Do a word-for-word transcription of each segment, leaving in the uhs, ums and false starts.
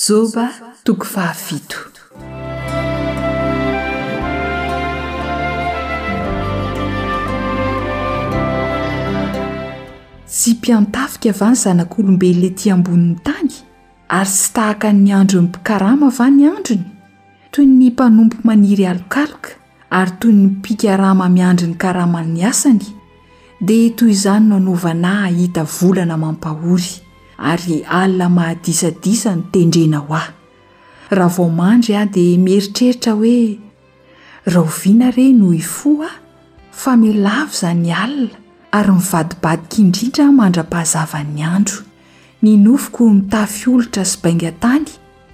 Joba toko fahafito. Tsy mpiantafika va ny zanak'olombelona ety ambonin'ny tany, ary tsy tahaka ny andro ny mpikarama va ny androny, toy ny mpanompo maniry alokaloka ary toy ny mpikarama miandry ny karaman'ny asany, dia toy izany no anaovana hahita volana mampahory ary alina mahadisadisa ny tendrena ho aho. Raha vao mandry aho dia mieritreritra hoe raha oviana re no hifoha aho, fa milavo izany alina ary mivadibadika indrindra mandra-pahazavan'ny andro. Ny nofoko mitafy olotra sy baingan-tany,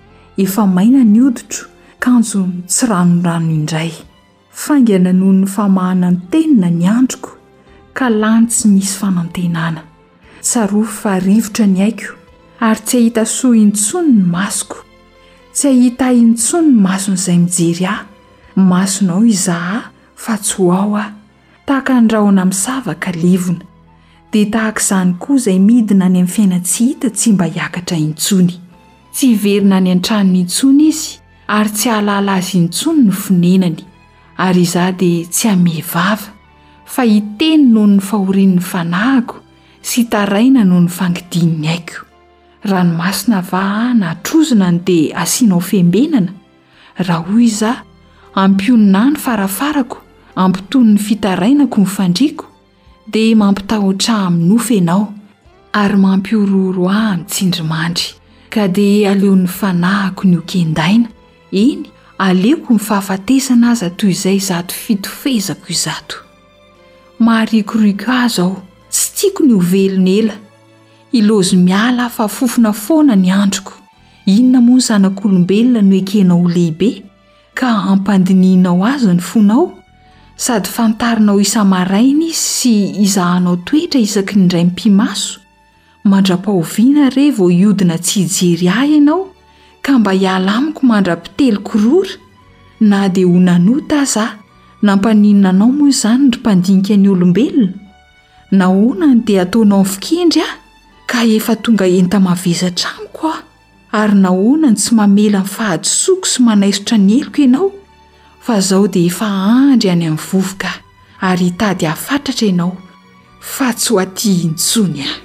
efa maina ny hoditro, kanjo tsy ranorano indray. Faingana noho ny famahana ny tenina ny androko, ka lany tsy misy fanantenana. Tsaroa fa rivotra ny aiko, ary tsy ahita soa intsony ny masoko. Tsy ahita intsony ny mason'izay mijery ahy. Masonao izaha fa tsy ho ao aho, tahaka ny rahona misavaka levona, dia tahaka izany koa izay midina any amin'ny fiaina tsy hita tsy mba hiakatra intsony. Tsy hiverina any an-tranony intsony izy, ary tsy hahalala azy intsony ny fonenany. Ary izaho dia tsy hamehivava, fa hiteny noho ny fahorian'ny fanahiko, sy taraina noho ny fangidin'ny aiko. Ranomasina va na trozona ny dia asianao fiembenana? Raha hoy izaho, ampionina ny farafarako, ampitony ny fitarainako ny fandriako, dia mampitahotra amin'ny nofo ianao, ary mampiororo ahy mitsindrimandry, ka dia aleon'ny fanahiko ny hokendaina. Eny, aleoko ny fahafatesana aza toy izay zato fito fezako izato. Maharikoriko azy aho, tsy tiako ny hovelona ela. Ilozo miala fa fofona foana ny androko. Inona moa ny zanak'olombelona no ekenao ho lehibe, ka ampandinianao azy ny fonao? Sady fantarinao isa-maraina izy sy izahanao toetra isaky ny indray mpimaso. Mandra-pahoviana re vao iodina tsy hijery ahy ianao, ka mba hiala amiko mandra-piteliko rora? Na dia ho nanota aza, nampaninona anao moa izany ny mpandinika ny olombelona? Nahoana dia ataonao fikendry aho, ka efa tonga enta-mavezatra amiko aho? Ary nahoana ny tsy mamela ny fahadisoako sy manaisotra ny heloko ianao? Fa izao dia efa andry any amin'ny vovoka, ary hitady hafatratra ianao, fa tsy ho aty intsony aho.